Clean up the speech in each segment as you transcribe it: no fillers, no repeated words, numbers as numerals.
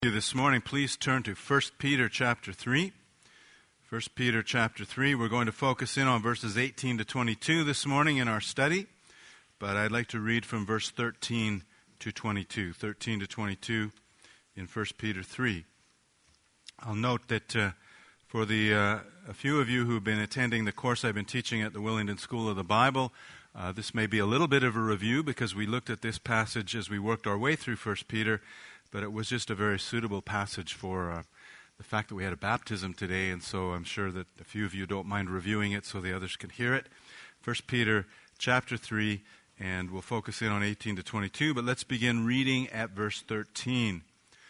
This morning, please turn to 1 Peter chapter 3. 1 Peter chapter 3, we're going to focus in on verses 18 to 22 this morning in our study, but I'd like to read from verse 13 to 22. 13 to 22 in 1 Peter 3. I'll note that for a few of you who have been attending the course I've been teaching at the Willingdon School of the Bible, this may be a little bit of a review because we looked at this passage as we worked our way through 1 Peter, but it was just a very suitable passage for the fact that we had a baptism today, and so I'm sure that a few of you don't mind reviewing it so the others can hear it. 1 Peter chapter 3, and we'll focus in on 18 to 22, but let's begin reading at verse 13.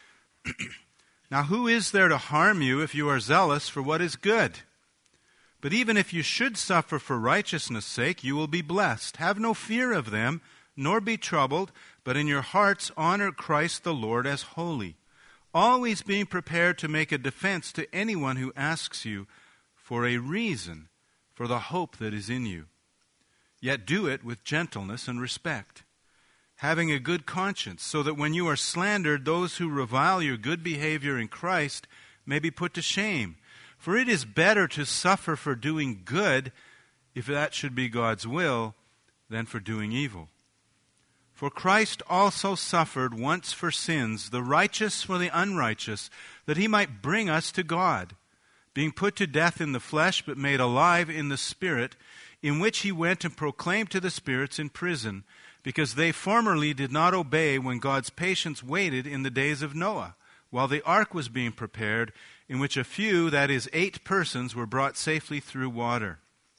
Now who is there to harm you if you are zealous for what is good? But even if you should suffer for righteousness' sake, you will be blessed. Have no fear of them, nor be troubled, but in your hearts honor Christ the Lord as holy, always being prepared to make a defense to anyone who asks you for a reason for the hope that is in you. Yet do it with gentleness and respect, having a good conscience, so that when you are slandered, those who revile your good behavior in Christ may be put to shame. For it is better to suffer for doing good, if that should be God's will, than for doing evil. For Christ also suffered once for sins, the righteous for the unrighteous, that he might bring us to God, being put to death in the flesh, but made alive in the Spirit, in which he went and proclaimed to the spirits in prison, because they formerly did not obey when God's patience waited in the days of Noah, while the ark was being prepared, in which a few, that is 8 persons, were brought safely through water.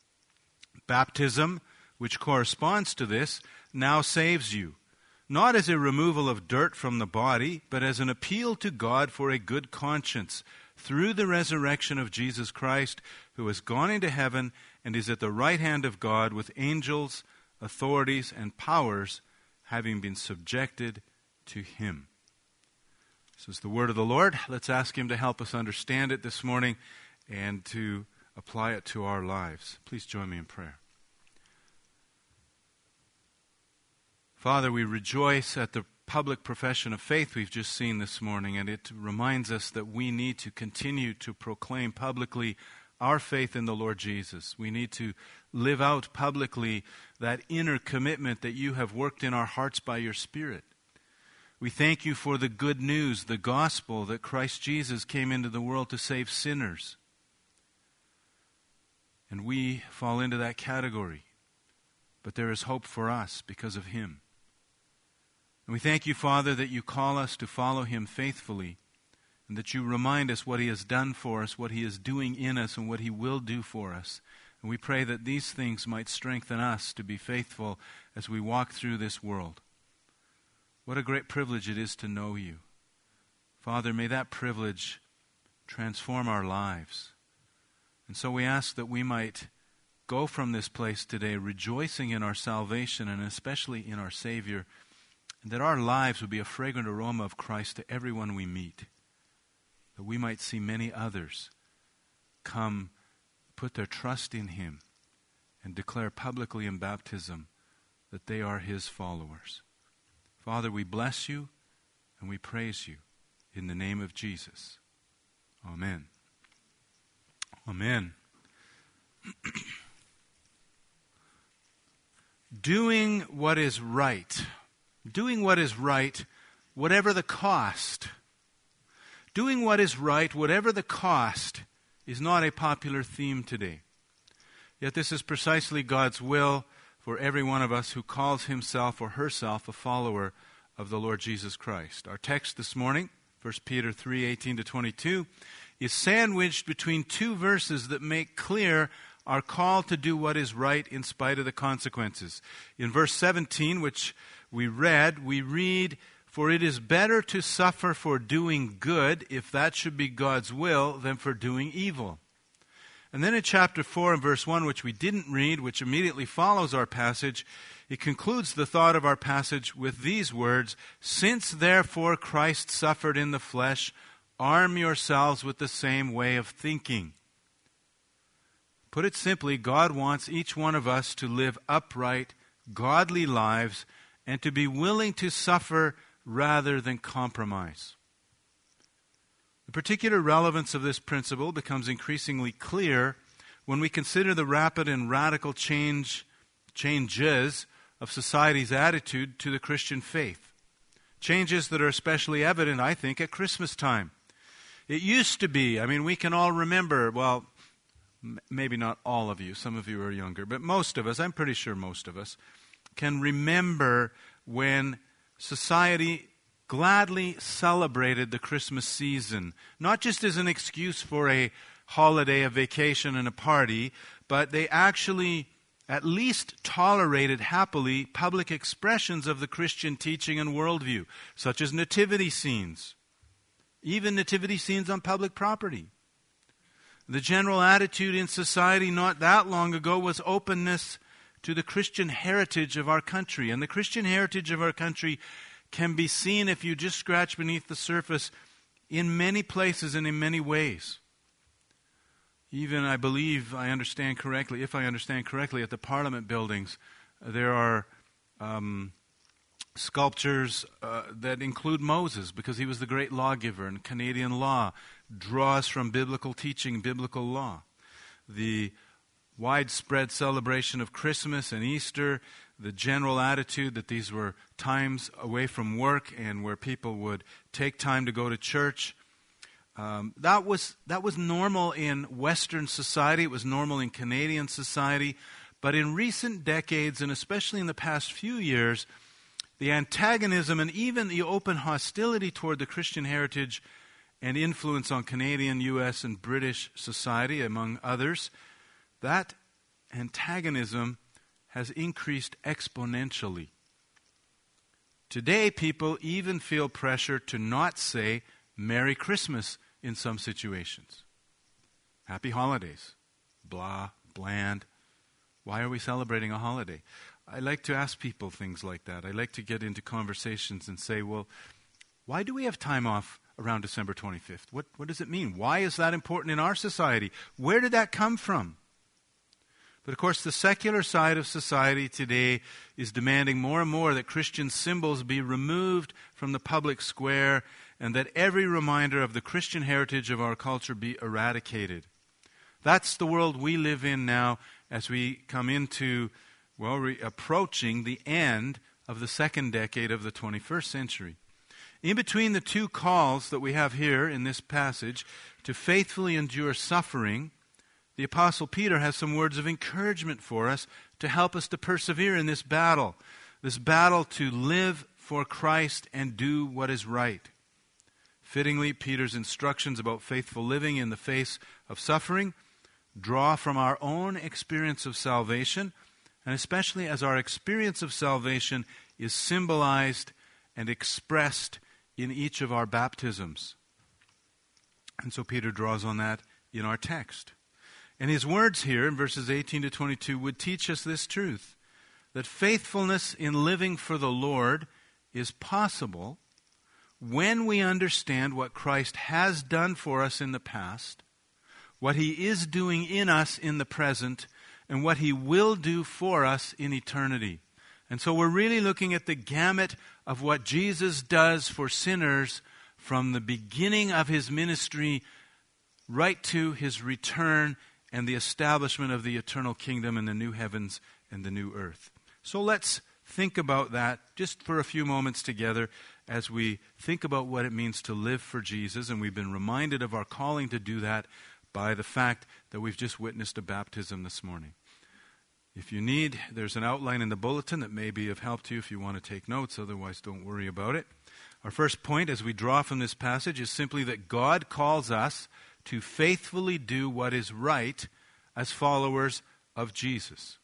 Baptism, which corresponds to this, now saves you, not as a removal of dirt from the body, but as an appeal to God for a good conscience, through the resurrection of Jesus Christ, who has gone into heaven and is at the right hand of God with angels, authorities, and powers, having been subjected to him. This is the word of the Lord. Let's ask him to help us understand it this morning and to apply it to our lives. Please join me in prayer. Father, we rejoice at the public profession of faith we've just seen this morning, and it reminds us that we need to continue to proclaim publicly our faith in the Lord Jesus. We need to live out publicly that inner commitment that you have worked in our hearts by your Spirit. We thank you for the good news, the gospel, that Christ Jesus came into the world to save sinners. And we fall into that category. But there is hope for us because of him. And we thank you, Father, that you call us to follow him faithfully, and that you remind us what he has done for us, what he is doing in us, and what he will do for us. And we pray that these things might strengthen us to be faithful as we walk through this world. What a great privilege it is to know you. Father, may that privilege transform our lives. And so we ask that we might go from this place today rejoicing in our salvation and especially in our Savior, and that our lives would be a fragrant aroma of Christ to everyone we meet, that we might see many others come, put their trust in him, and declare publicly in baptism that they are his followers. Father, we bless you and we praise you in the name of Jesus. Amen. Amen. Doing what is right. Doing what is right, whatever the cost. Doing what is right, whatever the cost, is not a popular theme today. Yet this is precisely God's will for every one of us who calls himself or herself a follower of the Lord Jesus Christ. Our text this morning, 1 Peter 3, 18 to 22, is sandwiched between 2 verses that make clear our call to do what is right in spite of the consequences. In verse 17, which we read, "For it is better to suffer for doing good, if that should be God's will, than for doing evil." And then in chapter 4 and verse 1, which we didn't read, which immediately follows our passage, it concludes the thought of our passage with these words, "Since therefore Christ suffered in the flesh, arm yourselves with the same way of thinking." Put it simply, God wants each one of us to live upright, godly lives and to be willing to suffer rather than compromise. The particular relevance of this principle becomes increasingly clear when we consider the rapid and radical changes of society's attitude to the Christian faith. Changes that are especially evident, I think, at Christmas time. It used to be, we can all remember, well, maybe not all of you, some of you are younger, but most of us, I'm pretty sure most of us, can remember when society gladly celebrated the Christmas season, not just as an excuse for a holiday, a vacation, and a party, but they actually at least tolerated happily public expressions of the Christian teaching and worldview, such as nativity scenes, even nativity scenes on public property. The general attitude in society not that long ago was openness to the Christian heritage of our country. And the Christian heritage of our country can be seen, if you just scratch beneath the surface, in many places and in many ways. Even, I believe, if I understand correctly, at the Parliament buildings, there are sculptures that include Moses, because he was the great lawgiver, and Canadian law draws from biblical teaching, biblical law. The widespread celebration of Christmas and Easter, the general attitude that these were times away from work and where people would take time to go to church. That was normal in Western society. It was normal in Canadian society. But in recent decades, and especially in the past few years, the antagonism and even the open hostility toward the Christian heritage and influence on Canadian, U.S., and British society, among others, that antagonism has increased exponentially. Today, people even feel pressure to not say Merry Christmas in some situations. Happy holidays. Blah, bland. Why are we celebrating a holiday? I like to ask people things like that. I like to get into conversations and say, well, why do we have time off around December 25th? What does it mean? Why is that important in our society? Where did that come from? But of course, the secular side of society today is demanding more and more that Christian symbols be removed from the public square and that every reminder of the Christian heritage of our culture be eradicated. That's the world we live in now as we come into, approaching the end of the second decade of the 21st century. In between the two calls that we have here in this passage to faithfully endure suffering, the Apostle Peter has some words of encouragement for us to help us to persevere in this battle to live for Christ and do what is right. Fittingly, Peter's instructions about faithful living in the face of suffering draw from our own experience of salvation, and especially as our experience of salvation is symbolized and expressed in each of our baptisms. And so Peter draws on that in our text. And his words here in verses 18 to 22 would teach us this truth, that faithfulness in living for the Lord is possible when we understand what Christ has done for us in the past, what he is doing in us in the present, and what he will do for us in eternity. And so we're really looking at the gamut of what Jesus does for sinners from the beginning of his ministry right to his return and the establishment of the eternal kingdom in the new heavens and the new earth. So let's think about that just for a few moments together as we think about what it means to live for Jesus. And we've been reminded of our calling to do that by the fact that we've just witnessed a baptism this morning. If you need, there's an outline in the bulletin that may be of help to you if you want to take notes. Otherwise, don't worry about it. Our first point as we draw from this passage is simply that God calls us to faithfully do what is right as followers of Jesus.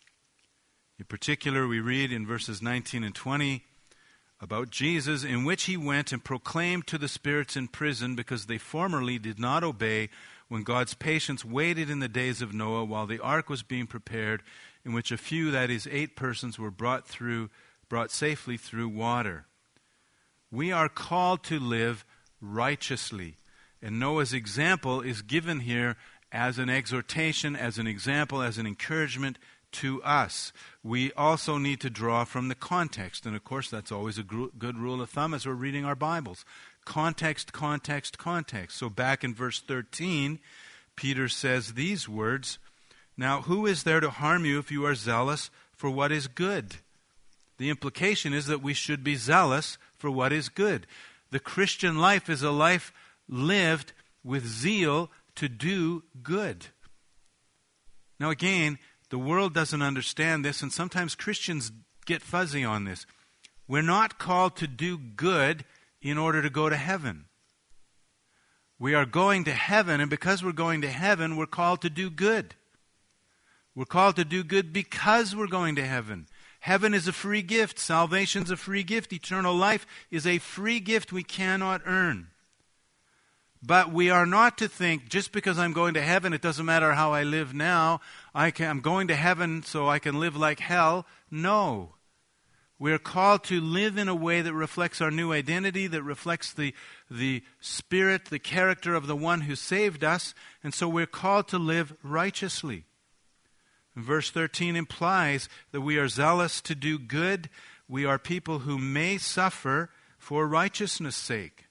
In particular, we read in verses 19 and 20 about Jesus, in which he went and proclaimed to the spirits in prison because they formerly did not obey when God's patience waited in the days of Noah while the ark was being prepared, in which a few, that is 8 persons, were brought safely through water. We are called to live righteously. And Noah's example is given here as an exhortation, as an example, as an encouragement to us. We also need to draw from the context. And of course, that's always a good rule of thumb as we're reading our Bibles. context, context, context. So back in verse 13, Peter says these words, "Now who is there to harm you if you are zealous for what is good?" The implication is that we should be zealous for what is good. The Christian life is a life lived with zeal to do good. Now again, the world doesn't understand this, and sometimes Christians get fuzzy on this. We're not called to do good in order to go to heaven. We are going to heaven, and because we're going to heaven, we're called to do good. We're called to do good because we're going to heaven. Heaven is a free gift. Salvation's a free gift. Eternal life is a free gift we cannot earn. But we are not to think, just because I'm going to heaven, it doesn't matter how I live now. I'm going to heaven so I can live like hell. No. We are called to live in a way that reflects our new identity, that reflects the spirit, the character of the one who saved us. And so we're called to live righteously. Verse 13 implies that we are zealous to do good. We are people who may suffer for righteousness' sake.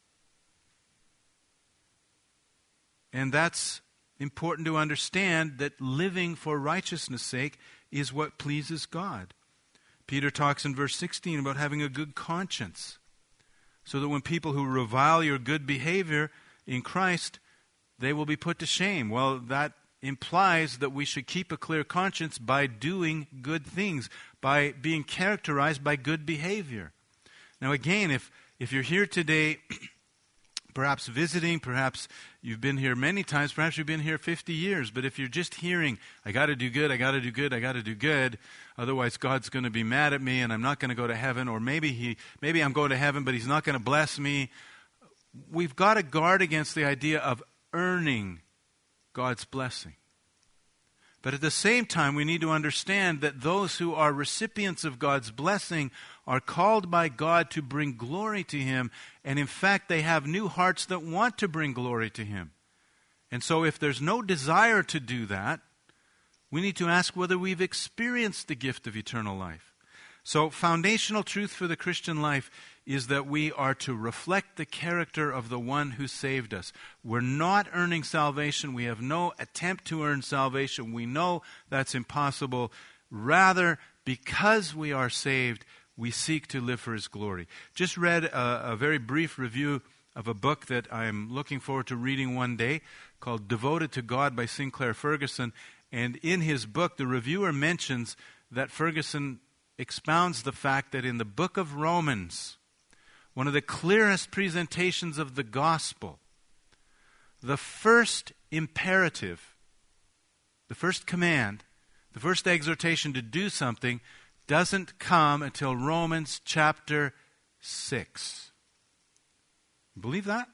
And that's important to understand, that living for righteousness' sake is what pleases God. Peter talks in verse 16 about having a good conscience, so that when people who revile your good behavior in Christ, they will be put to shame. Well, that implies that we should keep a clear conscience by doing good things, by being characterized by good behavior. Now again, if you're here today, perhaps visiting, perhaps you've been here many times, perhaps you've been here 50 years, but if you're just hearing, I got to do good, I got to do good, I got to do good, otherwise God's going to be mad at me and I'm not going to go to heaven, or maybe I'm going to heaven but He's not going to bless me. We've got to guard against the idea of earning God's blessing. But at the same time, we need to understand that those who are recipients of God's blessing are called by God to bring glory to Him, and in fact, they have new hearts that want to bring glory to Him. And so if there's no desire to do that, we need to ask whether we've experienced the gift of eternal life. So foundational truth for the Christian life is that we are to reflect the character of the one who saved us. We're not earning salvation. We have no attempt to earn salvation. We know that's impossible. Rather, because we are saved, we seek to live for His glory. Just read a very brief review of a book that I'm looking forward to reading one day called Devoted to God by Sinclair Ferguson. And in his book, the reviewer mentions that Ferguson expounds the fact that in the book of Romans, one of the clearest presentations of the gospel, the first imperative, the first command, the first exhortation to do something doesn't come until Romans chapter 6. Believe that?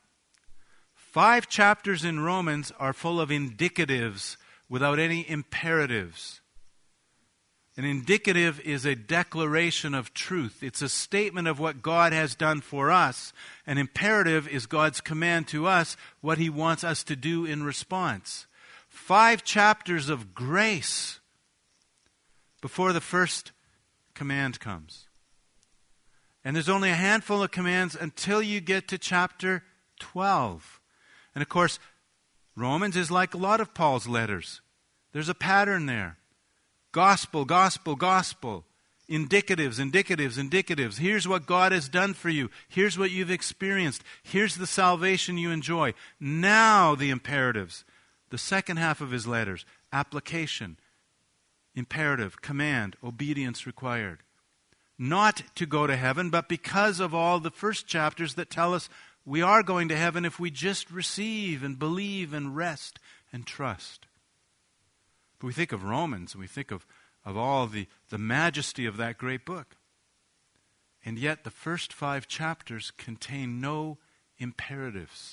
5 chapters in Romans are full of indicatives without any imperatives. An indicative is a declaration of truth. It's a statement of what God has done for us. An imperative is God's command to us, what He wants us to do in response. 5 chapters of grace before the first command comes. And there's only a handful of commands until you get to chapter 12. And of course, Romans is like a lot of Paul's letters. There's a pattern there. Gospel, gospel, gospel. Indicatives, indicatives, indicatives. Here's what God has done for you. Here's what you've experienced. Here's the salvation you enjoy. Now the imperatives. The second half of his letters. Application. Imperative, command, obedience required. Not to go to heaven, but because of all the first chapters that tell us we are going to heaven if we just receive and believe and rest and trust. But we think of Romans, and we think of all the majesty of that great book. And yet the first 5 chapters contain no imperatives.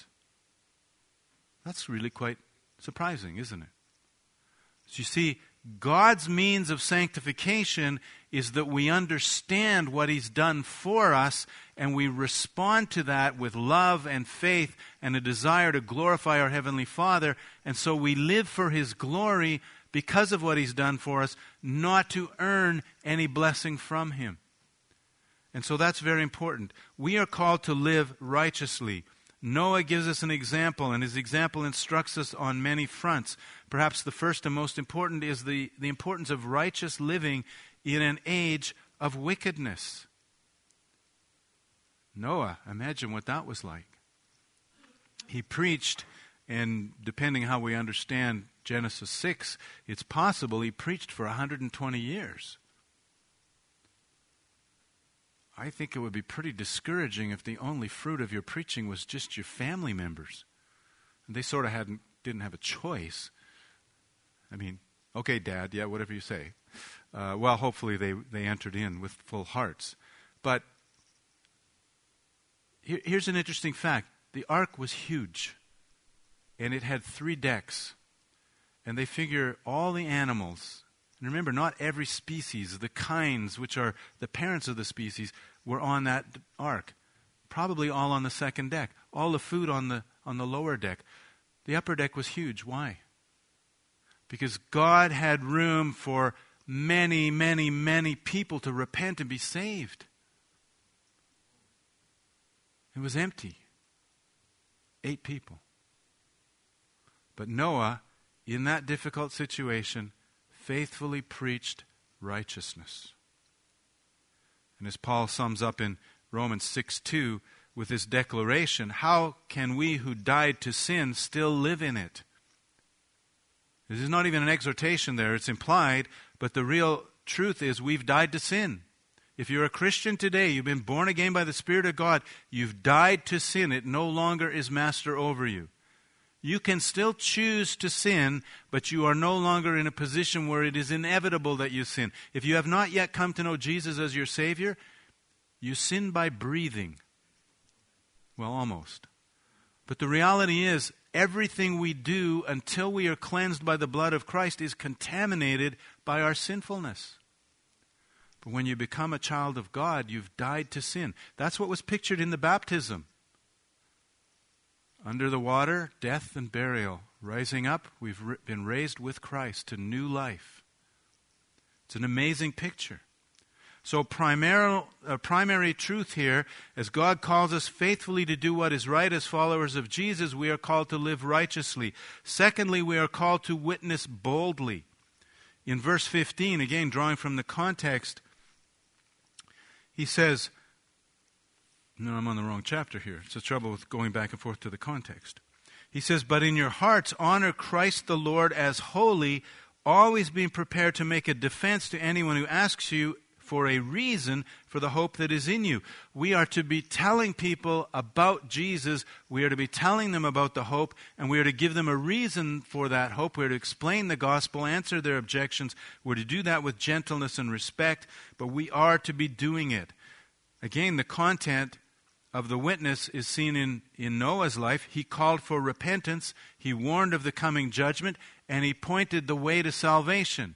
That's really quite surprising, isn't it? So you see, God's means of sanctification is that we understand what He's done for us, and we respond to that with love and faith and a desire to glorify our Heavenly Father. And so we live for His glory because of what He's done for us, not to earn any blessing from Him. And so that's very important. We are called to live righteously. Noah gives us an example, and his example instructs us on many fronts. Perhaps the first and most important is the importance of righteous living in an age of wickedness. Noah, imagine what that was like. He preached, and depending how we understand Genesis 6, it's possible he preached for 120 years. I think it would be pretty discouraging if the only fruit of your preaching was just your family members. And they sort of didn't have a choice. I mean, okay, Dad, yeah, whatever you say. Well, hopefully they entered in with full hearts. But here's an interesting fact. The ark was huge, and it had 3 decks. And they figure all the animals, and remember, not every species, the kinds which are the parents of the species, were on that ark. Probably all on the second deck. All the food on the lower deck. The upper deck was huge. Why? Because God had room for many, many, many people to repent and be saved. It was empty. 8 people. But Noah, in that difficult situation, faithfully preached righteousness. And as Paul sums up in Romans 6:2 with this declaration, how can we who died to sin still live in it? This is not even an exhortation there, it's implied, but the real truth is we've died to sin. If you're a Christian today, you've been born again by the Spirit of God, you've died to sin. It no longer is master over you. You can still choose to sin, but you are no longer in a position where it is inevitable that you sin. If you have not yet come to know Jesus as your Savior, you sin by breathing. Well, almost. But the reality is, everything we do until we are cleansed by the blood of Christ is contaminated by our sinfulness. But when you become a child of God, you've died to sin. That's what was pictured in the baptism. Under the water, death and burial. Rising up, we've been raised with Christ to new life. It's an amazing picture. So primary truth here, as God calls us faithfully to do what is right as followers of Jesus, we are called to live righteously. Secondly, we are called to witness boldly. In verse 15, again drawing from the context, he says, no, I'm on the wrong chapter here. It's the trouble with going back and forth to the context. He says, but in your hearts honor Christ the Lord as holy, always being prepared to make a defense to anyone who asks you for a reason for the hope that is in you. We are to be telling people about Jesus. We are to be telling them about the hope, and we are to give them a reason for that hope. We are to explain the gospel, answer their objections. We're to do that with gentleness and respect, but we are to be doing it. Again, the content of the witness is seen in Noah's life. He called for repentance, he warned of the coming judgment, and he pointed the way to salvation.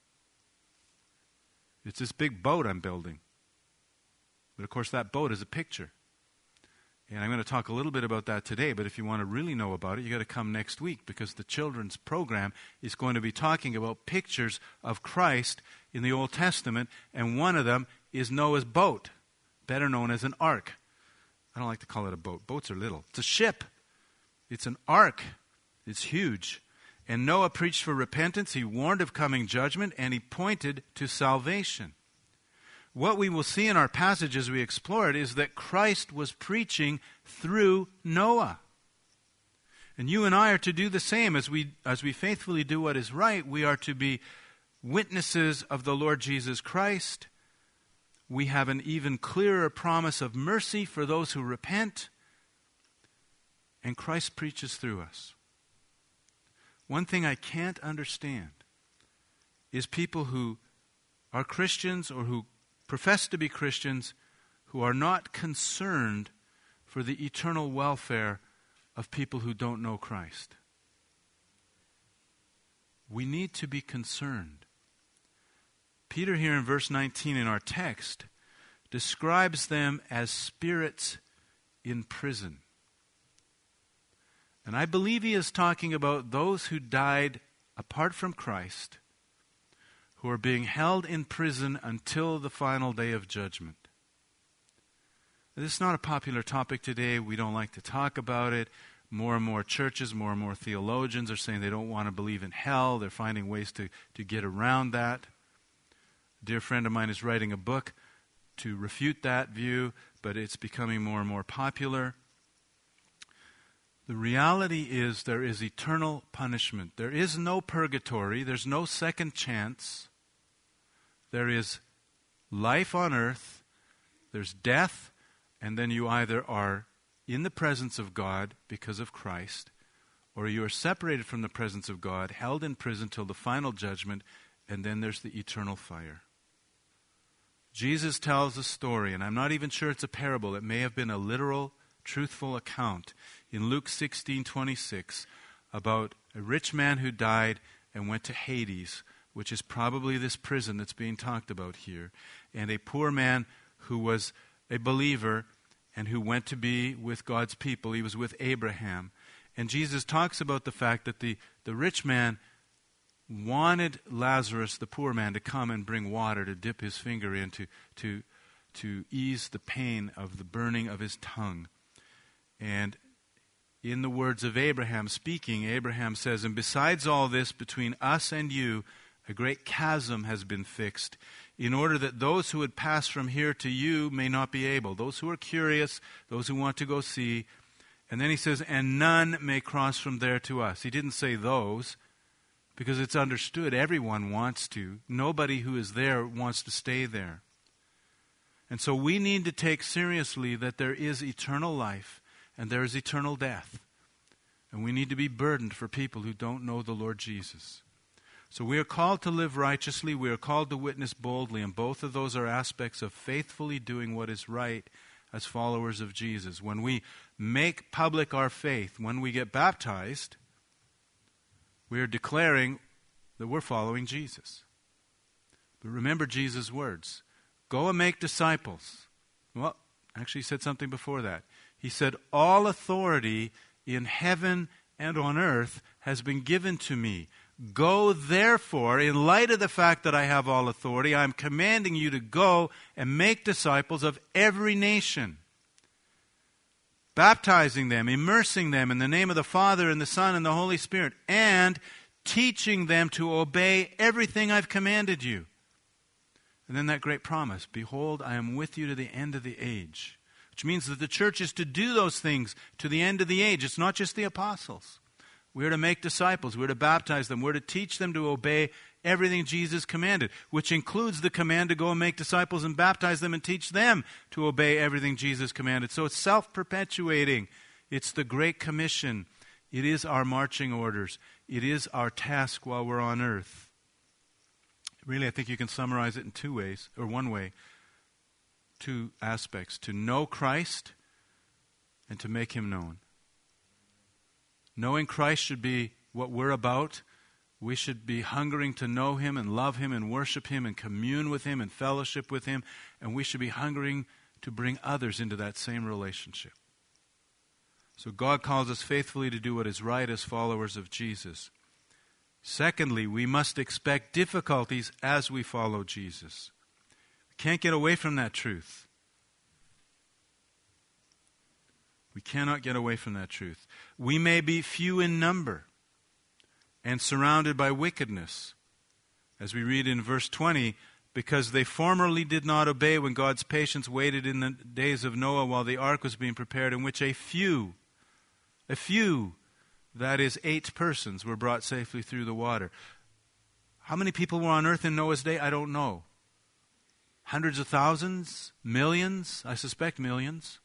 It's this big boat I'm building. But of course that boat is a picture. And I'm going to talk a little bit about that today, but if you want to really know about it, you've got to come next week, because the children's program is going to be talking about pictures of Christ in the Old Testament, and one of them is Noah's boat, better known as an ark. I don't like to call it a boat. Boats are little. It's a ship. It's an ark. It's huge. And Noah preached for repentance, he warned of coming judgment, and he pointed to salvation. What we will see in our passage as we explore it is that Christ was preaching through Noah. And you and I are to do the same. As we faithfully do what is right, we are to be witnesses of the Lord Jesus Christ. We have an even clearer promise of mercy for those who repent. And Christ preaches through us. One thing I can't understand is people who are Christians or who profess to be Christians who are not concerned for the eternal welfare of people who don't know Christ. We need to be concerned. Peter here in verse 19 in our text describes them as spirits in prison. And I believe he is talking about those who died apart from Christ, who are being held in prison until the final day of judgment. This is not a popular topic today. We don't like to talk about it. More and more churches, more and more theologians are saying they don't want to believe in hell. They're finding ways to get around that. A dear friend of mine is writing a book to refute that view, but it's becoming more and more popular. The reality is there is eternal punishment. There is no purgatory. There's no second chance. There is life on earth. There's death. And then you either are in the presence of God because of Christ, or you are separated from the presence of God, held in prison till the final judgment, and then there's the eternal fire. Jesus tells a story, and I'm not even sure it's a parable. It may have been a literal, truthful account in Luke 16:26 about a rich man who died and went to Hades, which is probably this prison that's being talked about here, and a poor man who was a believer and who went to be with God's people. He was with Abraham. And Jesus talks about the fact that the rich man wanted Lazarus, the poor man, to come and bring water to dip his finger in to ease the pain of the burning of his tongue. And in the words of Abraham speaking, Abraham says, "And besides all this, between us and you, a great chasm has been fixed, in order that those who would pass from here to you may not be able." Those who are curious, those who want to go see. And then he says, "And none may cross from there to us." He didn't say those, because it's understood everyone wants to. Nobody who is there wants to stay there. And so we need to take seriously that there is eternal life and there is eternal death. And we need to be burdened for people who don't know the Lord Jesus. So we are called to live righteously. We are called to witness boldly. And both of those are aspects of faithfully doing what is right as followers of Jesus. When we make public our faith, when we get baptized, we are declaring that we're following Jesus. But remember Jesus' words. Go and make disciples. Well, actually he said something before that. He said, "All authority in heaven and on earth has been given to me. Go, therefore," in light of the fact that I have all authority, I'm commanding you to go and make disciples of every nation, baptizing them, immersing them in the name of the Father and the Son and the Holy Spirit, and teaching them to obey everything I've commanded you. And then that great promise, "Behold, I am with you to the end of the age," which means that the church is to do those things to the end of the age. It's not just the apostles. We're to make disciples. We're to baptize them. We're to teach them to obey everything Jesus commanded, which includes the command to go and make disciples and baptize them and teach them to obey everything Jesus commanded. So it's self-perpetuating. It's the Great Commission. It is our marching orders. It is our task while we're on earth. Really, I think you can summarize it in two ways, or one way, two aspects: to know Christ and to make him known. Knowing Christ should be what we're about. We should be hungering to know him and love him and worship him and commune with him and fellowship with him. And we should be hungering to bring others into that same relationship. So God calls us faithfully to do what is right as followers of Jesus. Secondly, we must expect difficulties as we follow Jesus. We can't get away from that truth. We cannot get away from that truth. We may be few in number and surrounded by wickedness. As we read in verse 20, "Because they formerly did not obey when God's patience waited in the days of Noah while the ark was being prepared, in which a few, that is 8 persons, were brought safely through the water." How many people were on earth in Noah's day? I don't know. Hundreds of thousands? Millions? I suspect millions.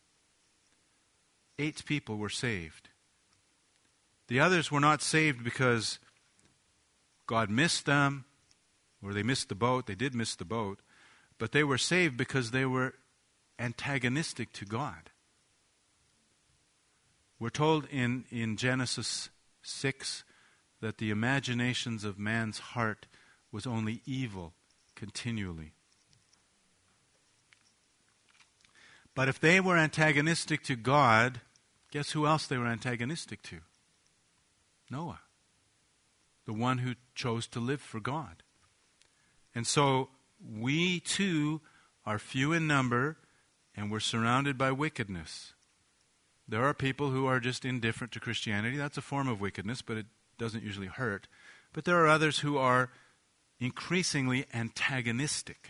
8 people were saved. The others were not saved because God missed them, or they missed the boat. They did miss the boat. But they were saved because they were antagonistic to God. We're told in Genesis 6 that the imaginations of man's heart was only evil continually. But if they were antagonistic to God, guess who else they were antagonistic to? Noah, the one who chose to live for God. And so we too are few in number and we're surrounded by wickedness. There are people who are just indifferent to Christianity. That's a form of wickedness, but it doesn't usually hurt. But there are others who are increasingly antagonistic.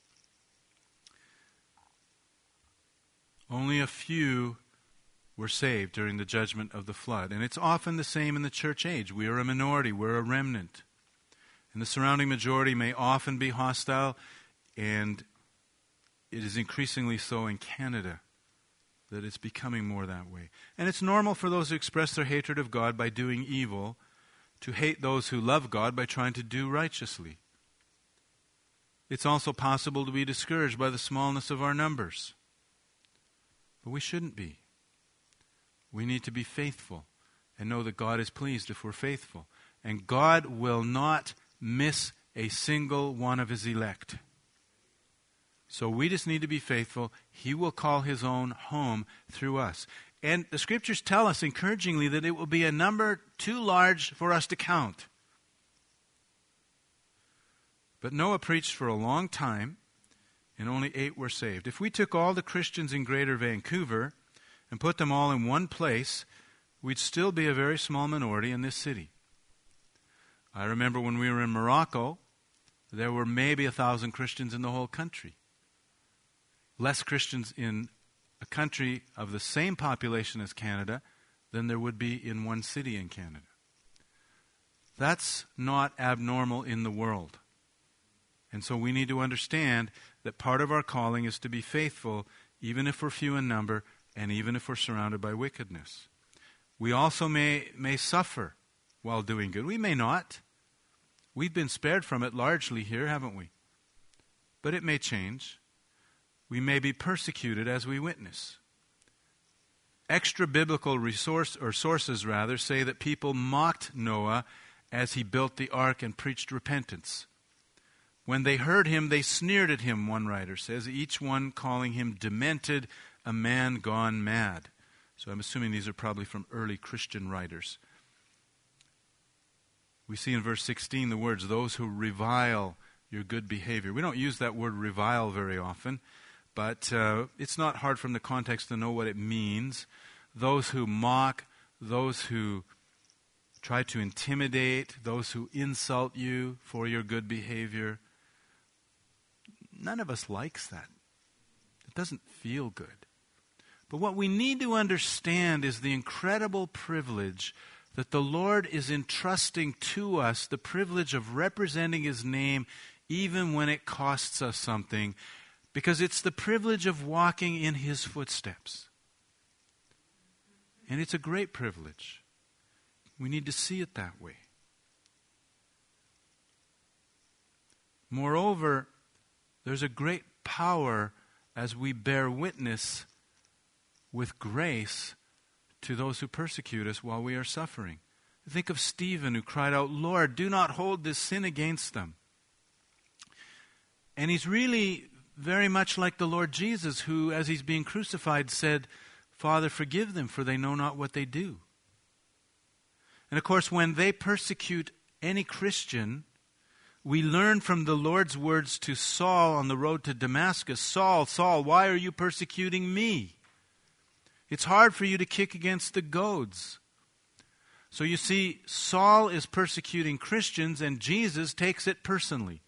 Only a few were saved during the judgment of the flood. And it's often the same in the church age. We are a minority. We're a remnant. And the surrounding majority may often be hostile, and it is increasingly so in Canada that it's becoming more that way. And it's normal for those who express their hatred of God by doing evil to hate those who love God by trying to do righteously. It's also possible to be discouraged by the smallness of our numbers. But we shouldn't be. We need to be faithful and know that God is pleased if we're faithful. And God will not miss a single one of His elect. So we just need to be faithful. He will call His own home through us. And the Scriptures tell us encouragingly that it will be a number too large for us to count. But Noah preached for a long time, and only 8 were saved. If we took all the Christians in Greater Vancouver and put them all in one place, we'd still be a very small minority in this city. I remember when we were in Morocco, there were maybe 1,000 Christians in the whole country. Less Christians in a country of the same population as Canada than there would be in one city in Canada. That's not abnormal in the world. And so we need to understand that part of our calling is to be faithful, even if we're few in number, and even if we're surrounded by wickedness. We also may suffer while doing good. We may not. We've been spared from it largely here, haven't we? But it may change. We may be persecuted as we witness. Extra biblical sources say that people mocked Noah as he built the ark and preached repentance. When they heard him, they sneered at him, one writer says, each one calling him demented, a man gone mad. So I'm assuming these are probably from early Christian writers. We see in verse 16 the words, those who revile your good behavior. We don't use that word revile very often, but it's not hard from the context to know what it means. Those who mock, those who try to intimidate, those who insult you for your good behavior. None of us likes that. It doesn't feel good. But what we need to understand is the incredible privilege that the Lord is entrusting to us, the privilege of representing His name even when it costs us something, because it's the privilege of walking in His footsteps. And it's a great privilege. We need to see it that way. Moreover, there's a great power as we bear witness with grace to those who persecute us while we are suffering. Think of Stephen, who cried out, Lord, do not hold this sin against them. And he's really very much like the Lord Jesus, who, as He's being crucified, said, Father, forgive them, for they know not what they do. And of course, when they persecute any Christian, we learn from the Lord's words to Saul on the road to Damascus, Saul, Saul, why are you persecuting me? It's hard for you to kick against the goads. So you see, Saul is persecuting Christians, and Jesus takes it personally.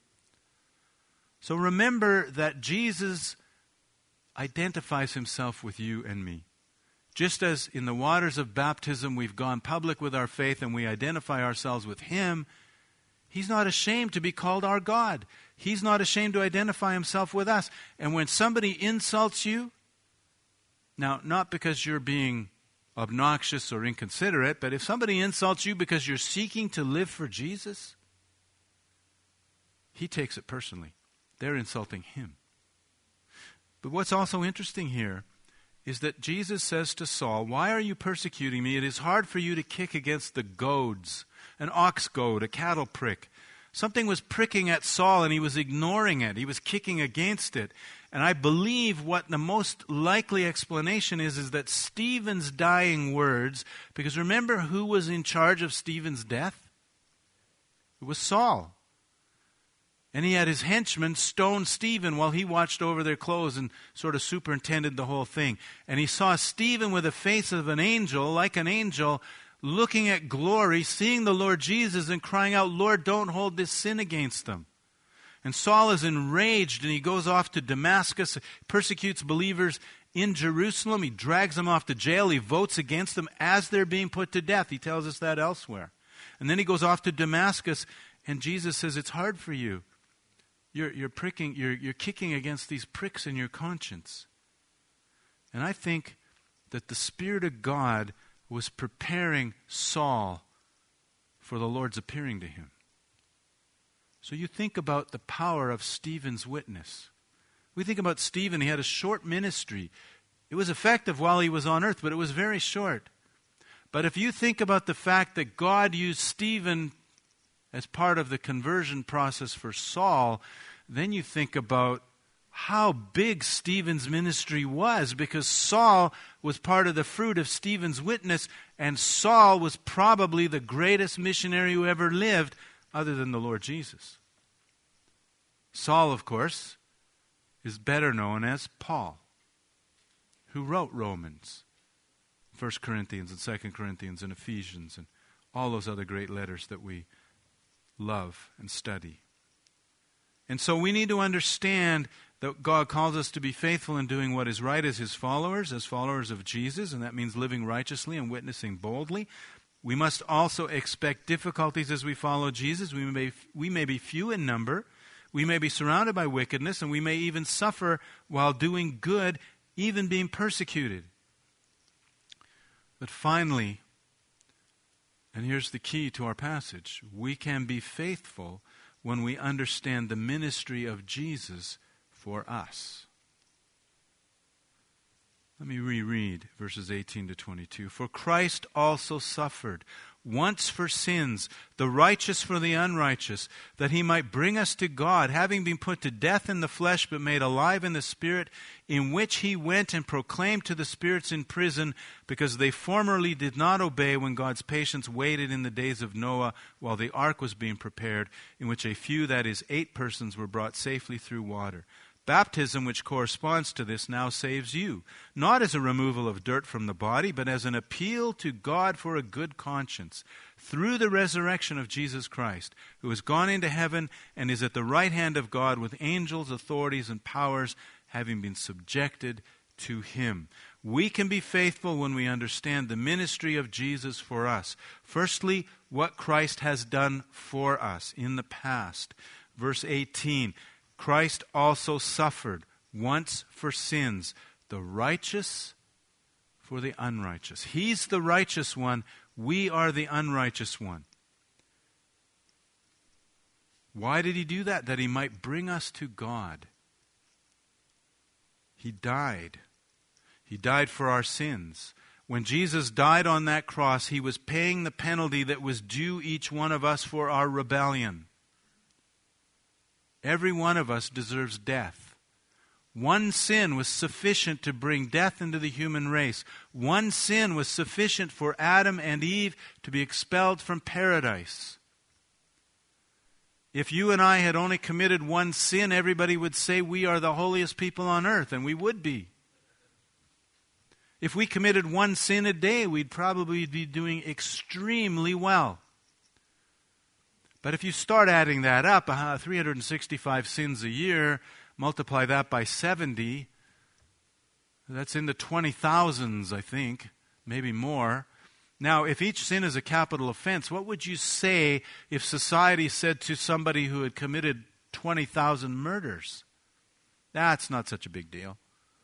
So remember that Jesus identifies Himself with you and me. Just as in the waters of baptism we've gone public with our faith and we identify ourselves with Him, He's not ashamed to be called our God. He's not ashamed to identify Himself with us. And when somebody insults you, now, not because you're being obnoxious or inconsiderate, but if somebody insults you because you're seeking to live for Jesus, He takes it personally. They're insulting Him. But what's also interesting here is that Jesus says to Saul, why are you persecuting me? It is hard for you to kick against the goads, an ox goad, a cattle prick. Something was pricking at Saul and he was ignoring it. He was kicking against it. And I believe what the most likely explanation is that Stephen's dying words, because remember who was in charge of Stephen's death? It was Saul. And he had his henchmen stone Stephen while he watched over their clothes and sort of superintended the whole thing. And he saw Stephen with the face of an angel, like an angel, looking at glory, seeing the Lord Jesus and crying out, "Lord, don't hold this sin against them." And Saul is enraged and he goes off to Damascus, persecutes believers in Jerusalem. He drags them off to jail. He votes against them as they're being put to death. He tells us that elsewhere. And then he goes off to Damascus and Jesus says, "It's hard for you. You're kicking against these pricks in your conscience." And I think that the Spirit of God was preparing Saul for the Lord's appearing to him. So you think about the power of Stephen's witness. We think about Stephen, he had a short ministry. It was effective while he was on earth, but it was very short. But if you think about the fact that God used Stephen as part of the conversion process for Saul, then you think about how big Stephen's ministry was, because Saul was part of the fruit of Stephen's witness, and Saul was probably the greatest missionary who ever lived, other than the Lord Jesus. Saul, of course, is better known as Paul, who wrote Romans, 1 Corinthians and 2 Corinthians and Ephesians and all those other great letters that we love and study. And so we need to understand that God calls us to be faithful in doing what is right as His followers, as followers of Jesus, and that means living righteously and witnessing boldly. We must also expect difficulties as we follow Jesus. We may be few in number, we may be surrounded by wickedness, and we may even suffer while doing good, even being persecuted. But finally, and here's the key to our passage, we can be faithful when we understand the ministry of Jesus for us. Let me reread verses 18 to 22. "For Christ also suffered once for sins, the righteous for the unrighteous, that He might bring us to God, having been put to death in the flesh, but made alive in the Spirit, in which He went and proclaimed to the spirits in prison, because they formerly did not obey when God's patience waited in the days of Noah, while the ark was being prepared, in which a few, that is, 8 persons, were brought safely through water. Baptism, which corresponds to this, now saves you, not as a removal of dirt from the body, but as an appeal to God for a good conscience, through the resurrection of Jesus Christ, who has gone into heaven and is at the right hand of God with angels, authorities, and powers, having been subjected to Him." We can be faithful when we understand the ministry of Jesus for us. Firstly, what Christ has done for us in the past. Verse 18, "Christ also suffered once for sins, the righteous for the unrighteous." He's the righteous one. We are the unrighteous one. Why did He do that? That He might bring us to God. He died. He died for our sins. When Jesus died on that cross, He was paying the penalty that was due each one of us for our rebellion. Every one of us deserves death. One sin was sufficient to bring death into the human race. One sin was sufficient for Adam and Eve to be expelled from paradise. If you and I had only committed one sin, everybody would say we are the holiest people on earth, and we would be. If we committed one sin a day, we'd probably be doing extremely well. But if you start adding that up, 365 sins a year, multiply that by 70, that's in the 20,000s, I think, maybe more. Now, if each sin is a capital offense, what would you say if society said to somebody who had committed 20,000 murders? That's not such a big deal.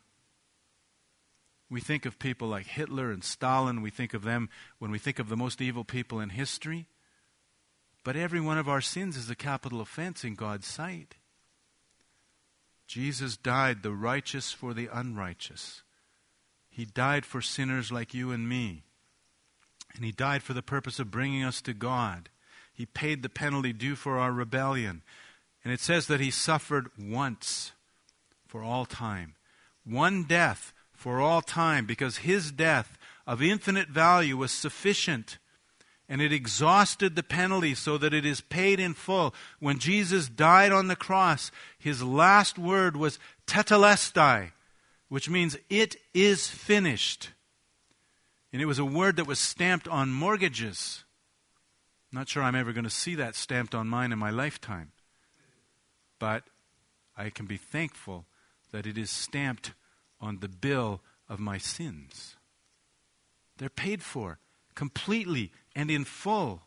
We think of people like Hitler and Stalin. We think of them when we think of the most evil people in history. But every one of our sins is a capital offense in God's sight. Jesus died, the righteous for the unrighteous. He died for sinners like you and me. And He died for the purpose of bringing us to God. He paid the penalty due for our rebellion. And it says that He suffered once for all time. One death for all time, because His death of infinite value was sufficient. And it exhausted the penalty so that it is paid in full. When Jesus died on the cross, his last word was tetelestai, which means it is finished. And it was a word that was stamped on mortgages. Not sure I'm ever going to see that stamped on mine in my lifetime. But I can be thankful that it is stamped on the bill of my sins. They're paid for completely and in full.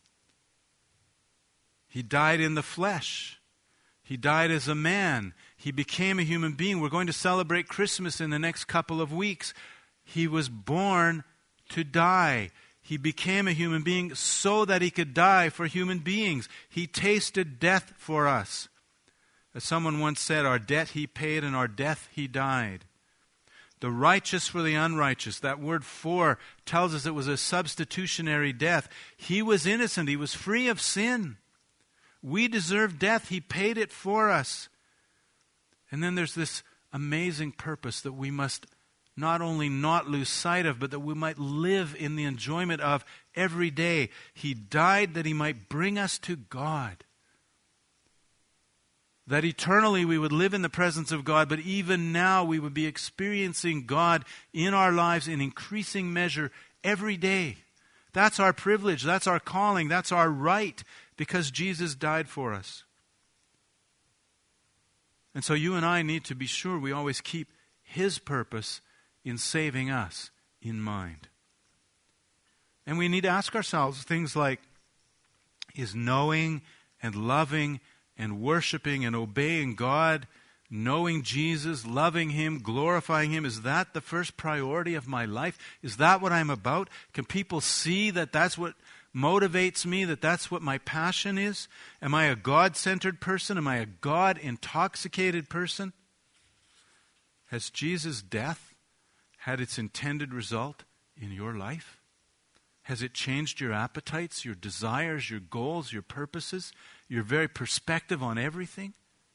He died in the flesh. He died as a man. He became a human being. We're going to celebrate Christmas in the next couple of weeks. He was born to die. He became a human being so that he could die for human beings. He tasted death for us. As someone once said, our debt he paid and our death he died. The righteous for the unrighteous. That word for tells us it was a substitutionary death. He was innocent. He was free of sin. We deserve death. He paid it for us. And then there's this amazing purpose that we must not only not lose sight of, but that we might live in the enjoyment of every day. He died that he might bring us to God. That eternally we would live in the presence of God, but even now we would be experiencing God in our lives in increasing measure every day. That's our privilege, that's our calling, that's our right, because Jesus died for us. And so you and I need to be sure we always keep his purpose in saving us in mind. And we need to ask ourselves things like, is knowing and loving and worshiping and obeying God, knowing Jesus, loving him, glorifying him, is that the first priority of my life? Is that what I'm about? Can people see that that's what motivates me, that that's what my passion is? Am I a God-centered person? Am I a God-intoxicated person? Has Jesus' death had its intended result in your life? Has it changed your appetites, your desires, your goals, your purposes, your very perspective on everything?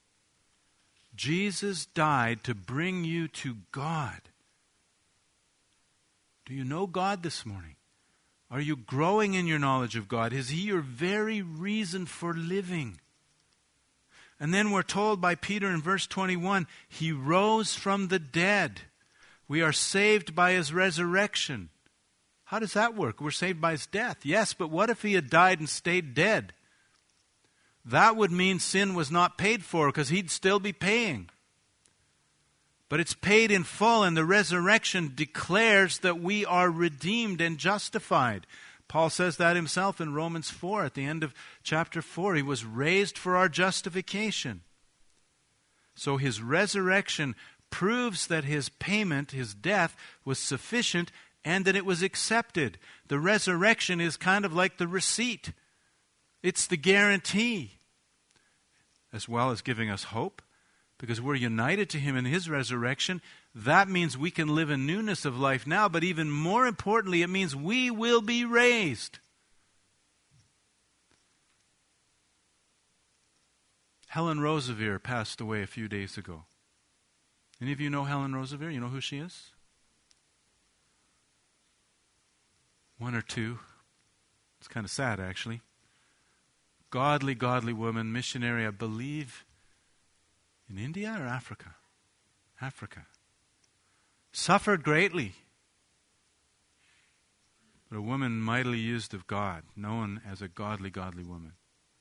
Jesus died to bring you to God. Do you know God this morning? Are you growing in your knowledge of God? Is he your very reason for living? And then we're told by Peter in verse 21, he rose from the dead. We are saved by his resurrection. How does that work? We're saved by his death. Yes, but what if he had died and stayed dead? That would mean sin was not paid for because he'd still be paying. But it's paid in full, and the resurrection declares that we are redeemed and justified. Paul says that himself in Romans 4 at the end of chapter 4. He was raised for our justification. So his resurrection proves that his payment, his death, was sufficient and that it was accepted. The resurrection is kind of like the receipt. It's the guarantee, as well as giving us hope, because we're united to him in his resurrection. That means we can live in newness of life now, but even more importantly, it means we will be raised. Helen Roseveare passed away a few days ago. Any of you know Helen Roseveare? You know who she is? One or two. It's kind of sad, actually. Godly woman, missionary, I believe, in India or Africa? Africa. Suffered greatly. But a woman mightily used of God, known as a godly woman.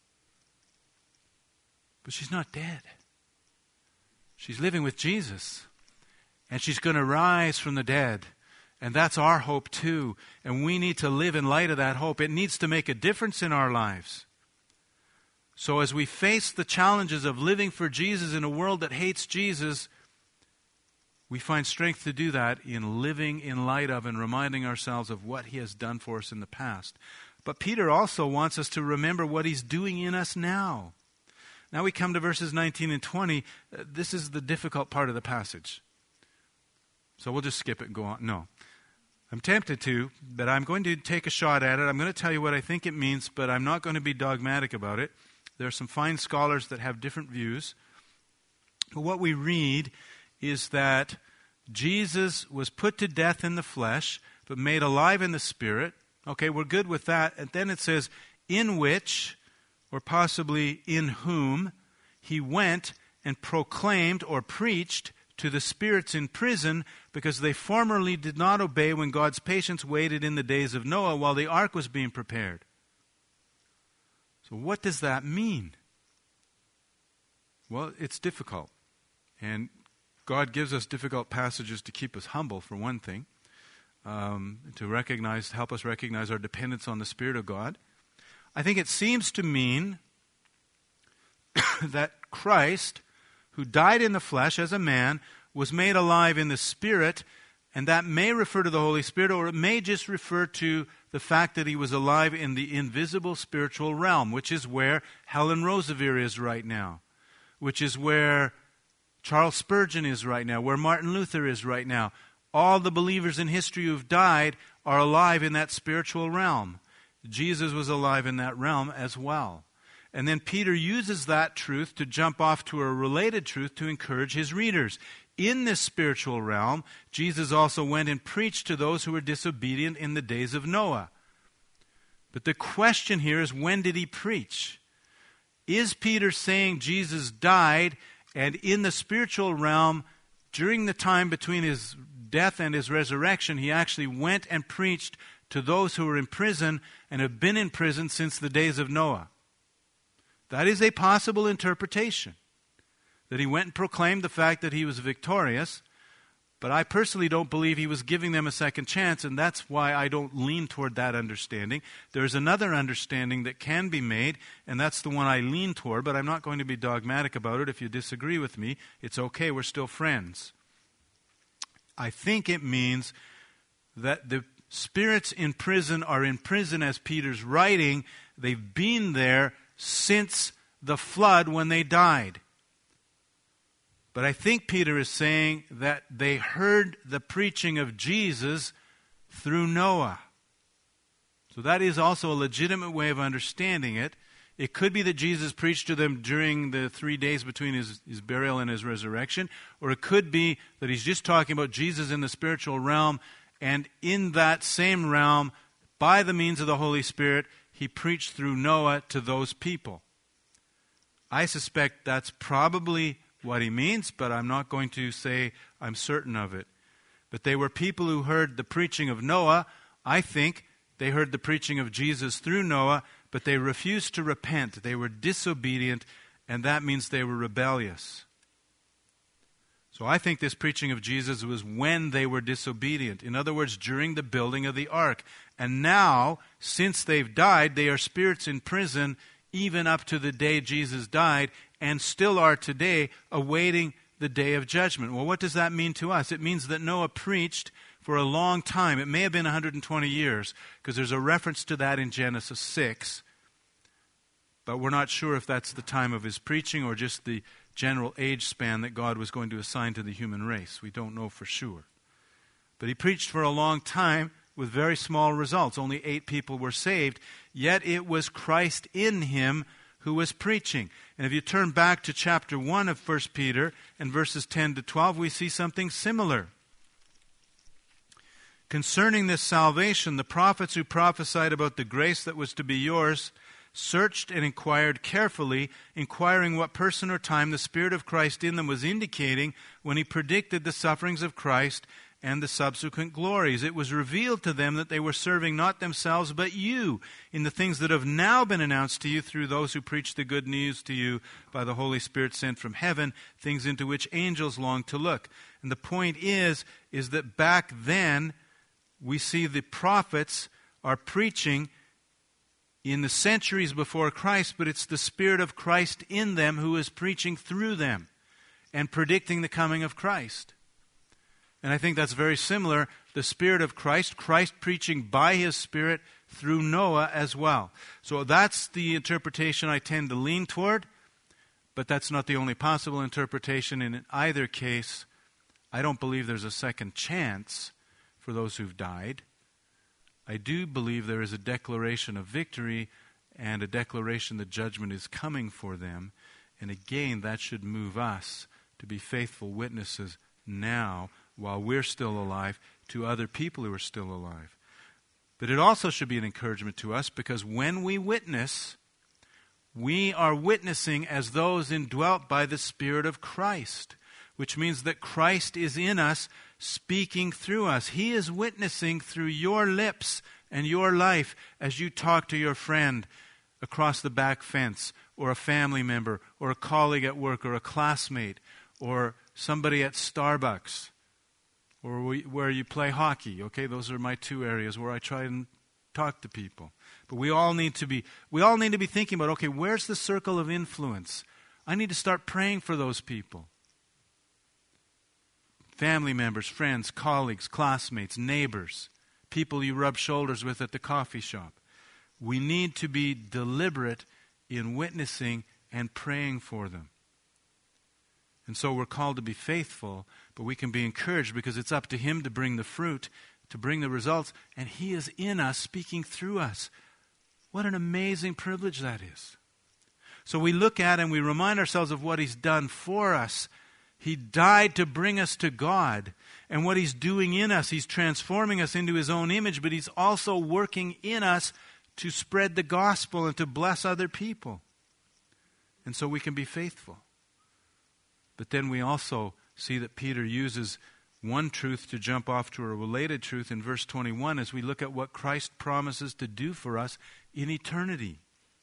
But she's not dead. She's living with Jesus. And she's going to rise from the dead. And that's our hope too. And we need to live in light of that hope. It needs to make a difference in our lives. So as we face the challenges of living for Jesus in a world that hates Jesus, we find strength to do that in living in light of and reminding ourselves of what he has done for us in the past. But Peter also wants us to remember what he's doing in us now. Now we come to verses 19 and 20. This is the difficult part of the passage. So we'll just skip it and go on. No. I'm tempted to, but I'm going to take a shot at it. I'm going to tell you what I think it means, but I'm not going to be dogmatic about it. There are some fine scholars that have different views. But what we read is that Jesus was put to death in the flesh, but made alive in the spirit. Okay, we're good with that. And then it says, in which, or possibly in whom, he went and proclaimed or preached to the spirits in prison, because they formerly did not obey when God's patience waited in the days of Noah while the ark was being prepared. So what does that mean? Well, it's difficult. And God gives us difficult passages to keep us humble, for one thing, to help us recognize our dependence on the Spirit of God. I think it seems to mean that Christ, who died in the flesh as a man, was made alive in the Spirit, and that may refer to the Holy Spirit, or it may just refer to the fact that he was alive in the invisible spiritual realm, which is where Helen Roseveare is right now, which is where Charles Spurgeon is right now, where Martin Luther is right now. All the believers in history who've died are alive in that spiritual realm. Jesus was alive in that realm as well. And then Peter uses that truth to jump off to a related truth to encourage his readers. In this spiritual realm, Jesus also went and preached to those who were disobedient in the days of Noah. But the question here is, when did he preach? Is Peter saying Jesus died, and in the spiritual realm, during the time between his death and his resurrection, he actually went and preached to those who were in prison and have been in prison since the days of Noah? That is a possible interpretation, that he went and proclaimed the fact that he was victorious, but I personally don't believe he was giving them a second chance, and that's why I don't lean toward that understanding. There's another understanding that can be made, and that's the one I lean toward, but I'm not going to be dogmatic about it. If you disagree with me, it's okay, we're still friends. I think it means that the spirits in prison are in prison as Peter's writing. They've been there since the flood when they died. But I think Peter is saying that they heard the preaching of Jesus through Noah. So that is also a legitimate way of understanding it. It could be that Jesus preached to them during the 3 days between his burial and his resurrection, or it could be that he's just talking about Jesus in the spiritual realm, and in that same realm, by the means of the Holy Spirit, he preached through Noah to those people. I suspect that's probably what he means, but I'm not going to say I'm certain of it. But they were people who heard the preaching of Noah. I think they heard the preaching of Jesus through Noah, but they refused to repent. They were disobedient, and that means they were rebellious. So I think this preaching of Jesus was when they were disobedient. In other words, during the building of the ark. And now, since they've died, they are spirits in prison even up to the day Jesus died, and still are today, awaiting the day of judgment. Well, what does that mean to us? It means that Noah preached for a long time. It may have been 120 years, because there's a reference to that in Genesis 6. But we're not sure if that's the time of his preaching or just the general age span that God was going to assign to the human race. We don't know for sure. But he preached for a long time with very small results. Only 8 people were saved, yet it was Christ in him who was preaching. And if you turn back to chapter 1 of 1 Peter and verses 10 to 12, we see something similar. Concerning this salvation, the prophets who prophesied about the grace that was to be yours searched and inquired carefully, inquiring what person or time the Spirit of Christ in them was indicating when he predicted the sufferings of Christ and the subsequent glories. It was revealed to them that they were serving not themselves but you in the things that have now been announced to you through those who preach the good news to you by the Holy Spirit sent from heaven, things into which angels long to look. And the point is that back then we see the prophets are preaching in the centuries before Christ, but it's the Spirit of Christ in them who is preaching through them and predicting the coming of Christ. And I think that's very similar. The Spirit of Christ, Christ preaching by His Spirit through Noah as well. So that's the interpretation I tend to lean toward, but that's not the only possible interpretation. And in either case, I don't believe there's a second chance for those who've died. I do believe there is a declaration of victory and a declaration that judgment is coming for them. And again, that should move us to be faithful witnesses now while we're still alive to other people who are still alive. But it also should be an encouragement to us, because when we witness, we are witnessing as those indwelt by the Spirit of Christ, which means that Christ is in us, speaking through us. He is witnessing through your lips and your life as you talk to your friend across the back fence, or a family member, or a colleague at work, or a classmate, or somebody at Starbucks, or where you play hockey. Okay, those are my two areas where I try and talk to people. But we all need to be thinking about, okay, where's the circle of influence? I need to start praying for those people. Family members, friends, colleagues, classmates, neighbors, people you rub shoulders with at the coffee shop. We need to be deliberate in witnessing and praying for them. And so we're called to be faithful, but we can be encouraged because it's up to Him to bring the fruit, to bring the results, and He is in us, speaking through us. What an amazing privilege that is. So we look at and we remind ourselves of what He's done for us. He died to bring us to God. And what He's doing in us, He's transforming us into His own image, but He's also working in us to spread the gospel and to bless other people. And so we can be faithful. But then we also see that Peter uses one truth to jump off to a related truth in verse 21 as we look at what Christ promises to do for us in eternity.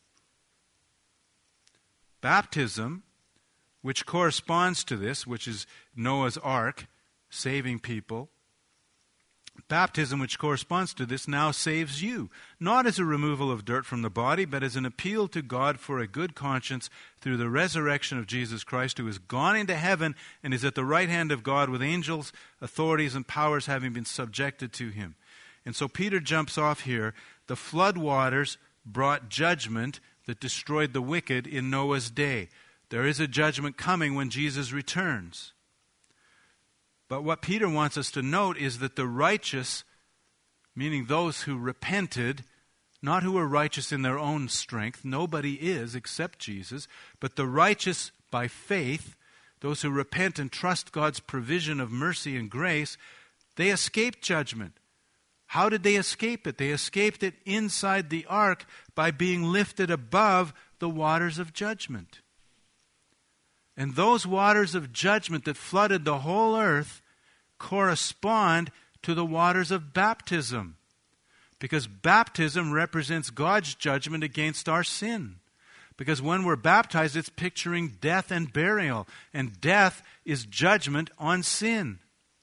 Baptism, which corresponds to this, which is Noah's ark, saving people. Baptism, which corresponds to this, now saves you, not as a removal of dirt from the body, but as an appeal to God for a good conscience through the resurrection of Jesus Christ, who has gone into heaven and is at the right hand of God with angels, authorities, and powers having been subjected to Him. And so Peter jumps off here. The flood waters brought judgment that destroyed the wicked in Noah's day. There is a judgment coming when Jesus returns. But what Peter wants us to note is that the righteous, meaning those who repented, not who are righteous in their own strength, nobody is except Jesus, but the righteous by faith, those who repent and trust God's provision of mercy and grace, they escaped judgment. How did they escape it? They escaped it inside the ark by being lifted above the waters of judgment. And those waters of judgment that flooded the whole earth correspond to the waters of baptism. Because baptism represents God's judgment against our sin. Because when we're baptized, it's picturing death and burial. And death is judgment on sin.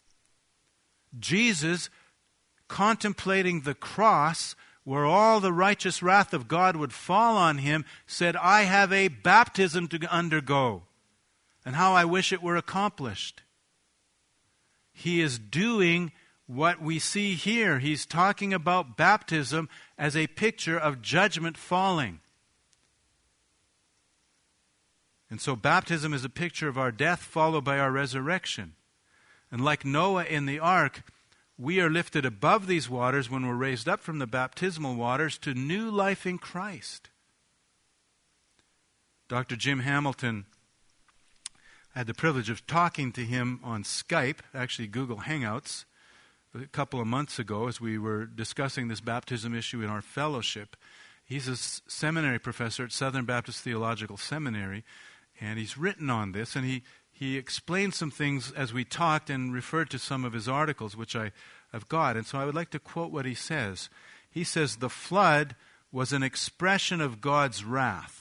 Jesus, contemplating the cross, where all the righteous wrath of God would fall on Him, said, I have a baptism to undergo. And how I wish it were accomplished. He is doing what we see here. He's talking about baptism as a picture of judgment falling. And so baptism is a picture of our death followed by our resurrection. And like Noah in the ark, we are lifted above these waters when we're raised up from the baptismal waters to new life in Christ. Dr. Jim Hamilton, I had the privilege of talking to him on Skype, actually Google Hangouts, a couple of months ago as we were discussing this baptism issue in our fellowship. He's a seminary professor at Southern Baptist Theological Seminary, and he's written on this, and he explained some things as we talked and referred to some of his articles, which I've got. And so I would like to quote what he says. He says, the flood was an expression of God's wrath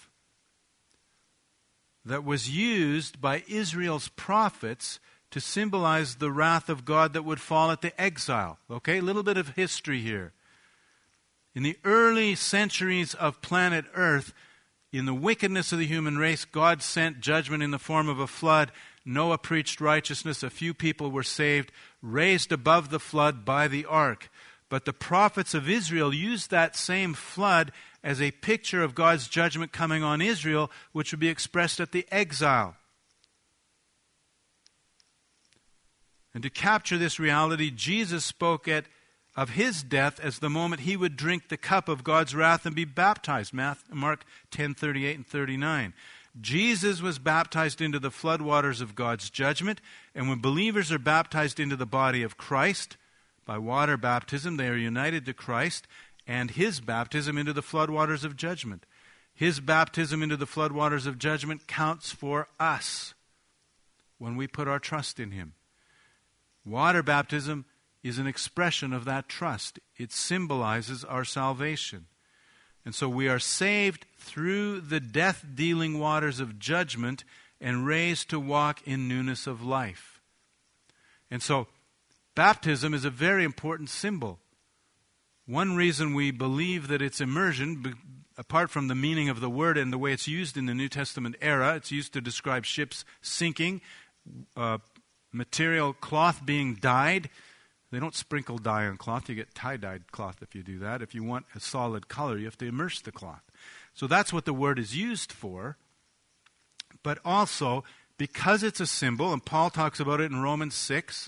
that was used by Israel's prophets to symbolize the wrath of God that would fall at the exile. Okay, a little bit of history here. In the early centuries of planet Earth, in the wickedness of the human race, God sent judgment in the form of a flood. Noah preached righteousness. A few people were saved, raised above the flood by the ark. But the prophets of Israel used that same flood as a picture of God's judgment coming on Israel, which would be expressed at the exile. And to capture this reality, Jesus spoke of His death as the moment He would drink the cup of God's wrath and be baptized. Mark 10:38 and 39. Jesus was baptized into the floodwaters of God's judgment, and when believers are baptized into the body of Christ, by water baptism, they are united to Christ, and his baptism into the floodwaters of judgment. His baptism into the floodwaters of judgment counts for us when we put our trust in him. Water baptism is an expression of that trust. It symbolizes our salvation. And so we are saved through the death-dealing waters of judgment and raised to walk in newness of life. And so baptism is a very important symbol. One reason we believe that it's immersion, apart from the meaning of the word and the way it's used in the New Testament era, it's used to describe ships sinking, material cloth being dyed. They don't sprinkle dye on cloth. You get tie-dyed cloth if you do that. If you want a solid color, you have to immerse the cloth. So that's what the word is used for. But also, because it's a symbol, and Paul talks about it in Romans 6,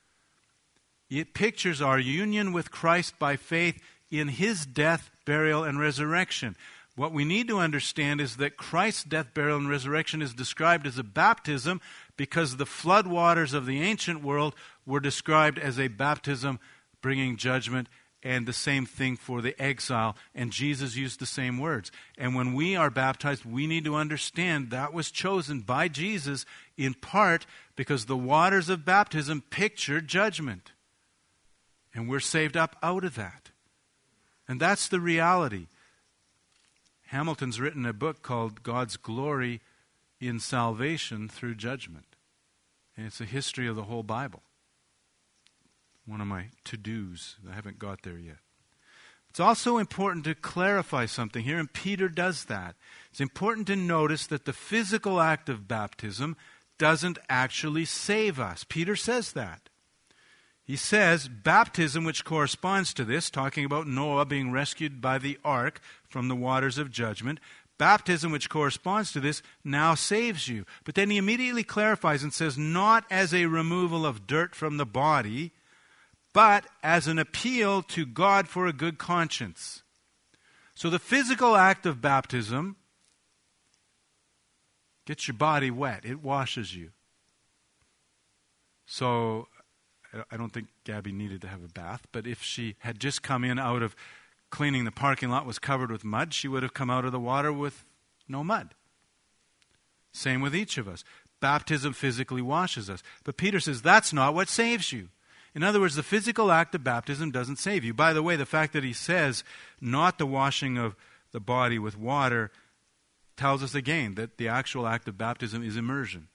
it pictures our union with Christ by faith in his death, burial, and resurrection. What we need to understand is that Christ's death, burial, and resurrection is described as a baptism because the floodwaters of the ancient world were described as a baptism bringing judgment, and the same thing for the exile. And Jesus used the same words. And when we are baptized, we need to understand that was chosen by Jesus in part because the waters of baptism picture judgment. And we're saved up out of that. And that's the reality. Hamilton's written a book called God's Glory in Salvation Through Judgment. And it's a history of the whole Bible. One of my to-dos. I haven't got there yet. It's also important to clarify something here, and Peter does that. It's important to notice that the physical act of baptism doesn't actually save us. Peter says that. He says, baptism, which corresponds to this, talking about Noah being rescued by the ark from the waters of judgment, baptism, which corresponds to this, now saves you. But then he immediately clarifies and says, not as a removal of dirt from the body, but as an appeal to God for a good conscience. So the physical act of baptism gets your body wet. It washes you. So I don't think Gabby needed to have a bath, but if she had just come in out of cleaning the parking lot, was covered with mud, she would have come out of the water with no mud. Same with each of us. Baptism physically washes us. But Peter says that's not what saves you. In other words, the physical act of baptism doesn't save you. By the way, the fact that he says not the washing of the body with water tells us again that the actual act of baptism is immersion.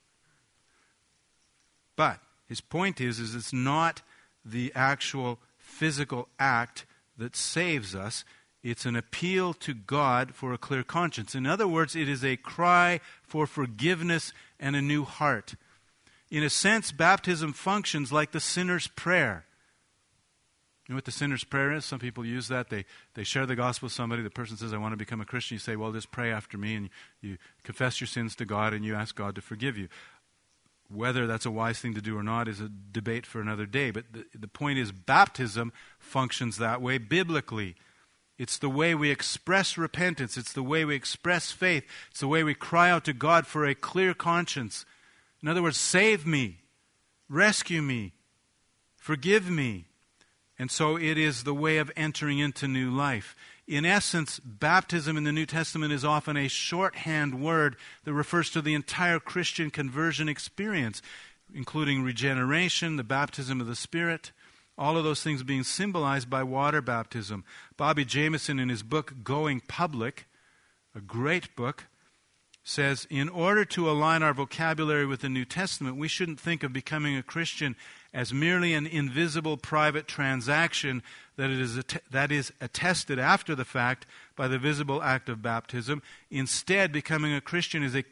But his point is it's not the actual physical act that saves us. It's an appeal to God for a clear conscience. In other words, it is a cry for forgiveness and a new heart. In a sense, baptism functions like the sinner's prayer. You know what the sinner's prayer is? Some people use that. They share the gospel with somebody. The person says, I want to become a Christian. You say, well, just pray after me. And you confess your sins to God and you ask God to forgive you. Whether that's a wise thing to do or not is a debate for another day. But the point is, baptism functions that way biblically. It's the way we express repentance. It's the way we express faith. It's the way we cry out to God for a clear conscience. In other words, save me, rescue me, forgive me. And so it is the way of entering into new life. In essence, baptism in the New Testament is often a shorthand word that refers to the entire Christian conversion experience, including regeneration, the baptism of the Spirit, all of those things being symbolized by water baptism. Bobby Jamieson, in his book, Going Public, a great book, says, in order to align our vocabulary with the New Testament, we shouldn't think of becoming a Christian as merely an invisible private transaction that is attested after the fact by the visible act of baptism. Instead, becoming a Christian is in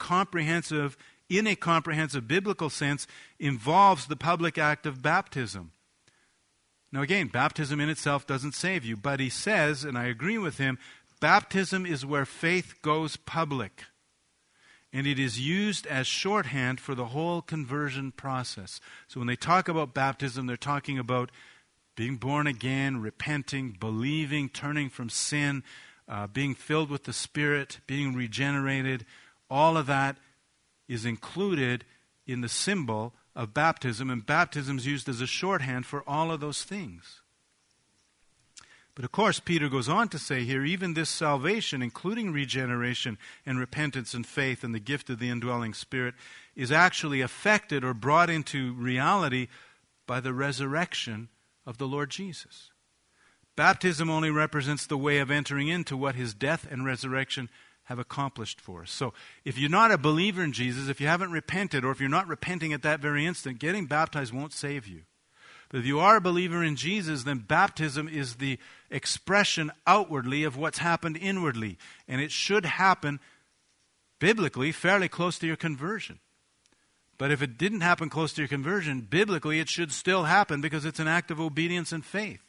a comprehensive biblical sense, involves the public act of baptism. Now again, baptism in itself doesn't save you, but he says, and I agree with him, baptism is where faith goes public. And it is used as shorthand for the whole conversion process. So when they talk about baptism, they're talking about being born again, repenting, believing, turning from sin, being filled with the Spirit, being regenerated. All of that is included in the symbol of baptism, and baptism is used as a shorthand for all of those things. But of course, Peter goes on to say here, even this salvation, including regeneration and repentance and faith and the gift of the indwelling Spirit, is actually affected or brought into reality by the resurrection of the Lord Jesus. Baptism only represents the way of entering into what his death and resurrection have accomplished for us. So if you're not a believer in Jesus, if you haven't repented, or if you're not repenting at that very instant, getting baptized won't save you. But if you are a believer in Jesus, then baptism is the expression outwardly of what's happened inwardly. And it should happen, biblically, fairly close to your conversion. But if it didn't happen close to your conversion, biblically it should still happen because it's an act of obedience and faith.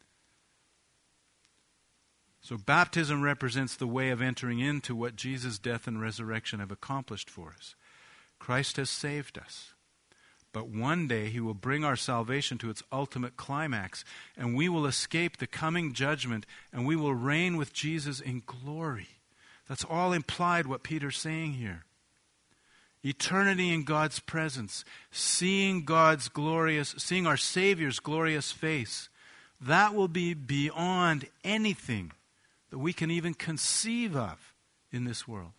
So baptism represents the way of entering into what Jesus' death and resurrection have accomplished for us. Christ has saved us. But one day he will bring our salvation to its ultimate climax, and we will escape the coming judgment, and we will reign with Jesus in glory. That's all implied what Peter's saying here. Eternity in God's presence, seeing our Savior's glorious face, that will be beyond anything that we can even conceive of in this world.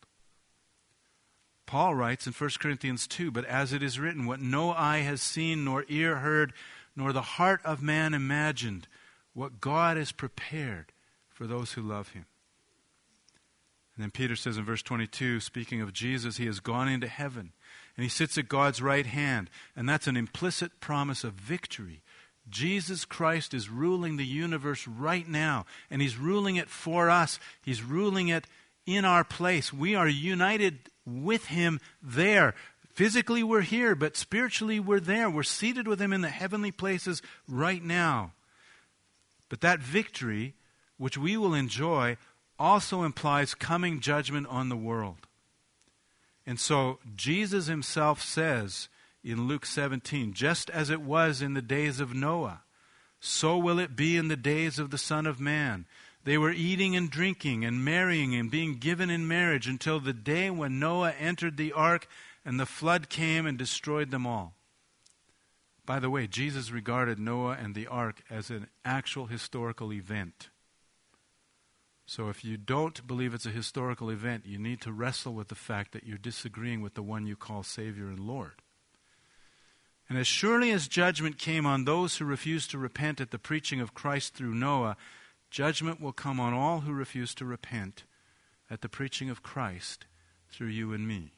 Paul writes in 1 Corinthians 2, "But as it is written, what no eye has seen, nor ear heard, nor the heart of man imagined, what God has prepared for those who love him." And then Peter says in verse 22, speaking of Jesus, he has gone into heaven, and he sits at God's right hand, and that's an implicit promise of victory. Jesus Christ is ruling the universe right now, and he's ruling it for us. He's ruling it in our place. We are united with him there. Physically we're here, but spiritually we're there. We're seated with him in the heavenly places right now. But that victory, which we will enjoy, also implies coming judgment on the world. And so Jesus himself says in Luke 17, "Just as it was in the days of Noah, so will it be in the days of the Son of Man. They were eating and drinking and marrying and being given in marriage until the day when Noah entered the ark and the flood came and destroyed them all." By the way, Jesus regarded Noah and the ark as an actual historical event. So if you don't believe it's a historical event, you need to wrestle with the fact that you're disagreeing with the one you call Savior and Lord. And as surely as judgment came on those who refused to repent at the preaching of Christ through Noah, judgment will come on all who refuse to repent at the preaching of Christ through you and me.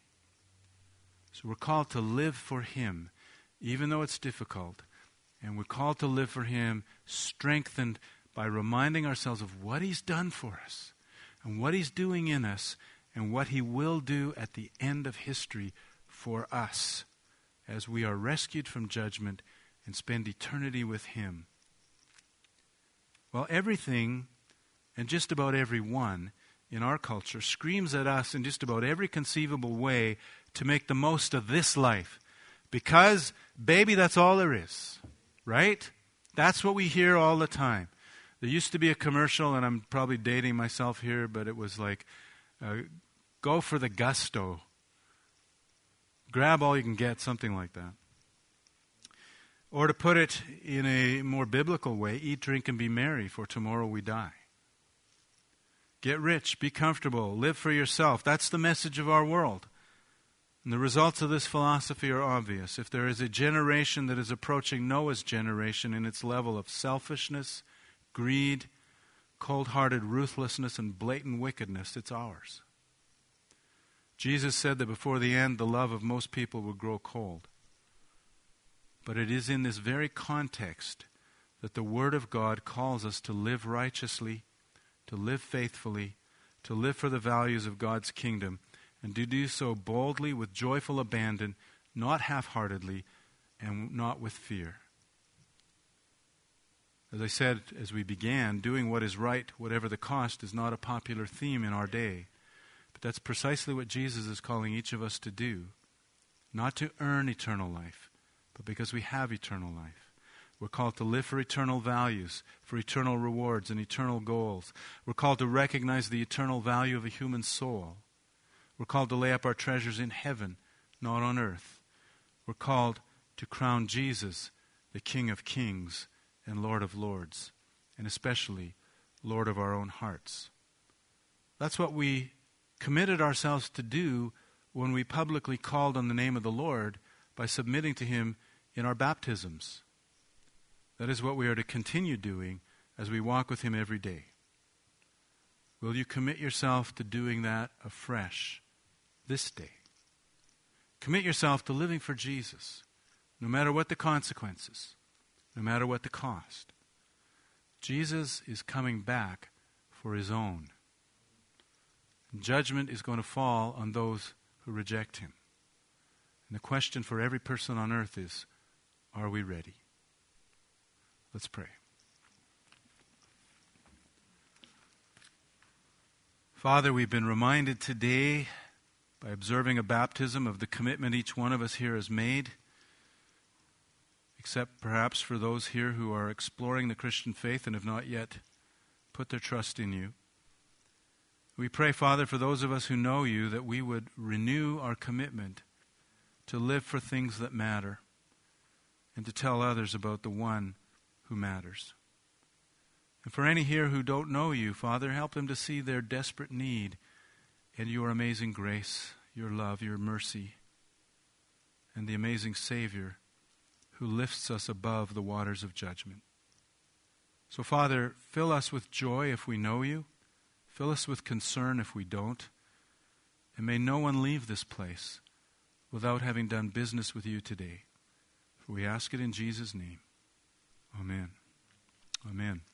So we're called to live for him, even though it's difficult. And we're called to live for him strengthened by reminding ourselves of what he's done for us and what he's doing in us and what he will do at the end of history for us as we are rescued from judgment and spend eternity with him. Well, everything and just about everyone in our culture screams at us in just about every conceivable way to make the most of this life. Because, baby, that's all there is. Right? That's what we hear all the time. There used to be a commercial, and I'm probably dating myself here, but it was like, go for the gusto. Grab all you can get, something like that. Or to put it in a more biblical way, eat, drink, and be merry, for tomorrow we die. Get rich, be comfortable, live for yourself. That's the message of our world. And the results of this philosophy are obvious. If there is a generation that is approaching Noah's generation in its level of selfishness, greed, cold-hearted ruthlessness, and blatant wickedness, it's ours. Jesus said that before the end, the love of most people would grow cold. But it is in this very context that the Word of God calls us to live righteously, to live faithfully, to live for the values of God's kingdom, and to do so boldly with joyful abandon, not half-heartedly, and not with fear. As I said as we began, doing what is right, whatever the cost, is not a popular theme in our day. But that's precisely what Jesus is calling each of us to do. Not to earn eternal life, but because we have eternal life. We're called to live for eternal values, for eternal rewards and eternal goals. We're called to recognize the eternal value of a human soul. We're called to lay up our treasures in heaven, not on earth. We're called to crown Jesus, the King of Kings and Lord of Lords, and especially Lord of our own hearts. That's what we committed ourselves to do when we publicly called on the name of the Lord by submitting to Him in our baptisms. That is what we are to continue doing as we walk with Him every day. Will you commit yourself to doing that afresh this day? Commit yourself to living for Jesus, no matter what the consequences, no matter what the cost. Jesus is coming back for His own. Judgment is going to fall on those who reject Him. And the question for every person on earth is, are we ready? Let's pray. Father, we've been reminded today by observing a baptism of the commitment each one of us here has made, except perhaps for those here who are exploring the Christian faith and have not yet put their trust in You. We pray, Father, for those of us who know You, that we would renew our commitment to live for things that matter and to tell others about the one who matters. And for any here who don't know You, Father, help them to see their desperate need and Your amazing grace, Your love, Your mercy, and the amazing Savior who lifts us above the waters of judgment. So, Father, fill us with joy if we know You. Fill us with concern if we don't. And may no one leave this place without having done business with You today. For we ask it in Jesus' name. Amen. Amen.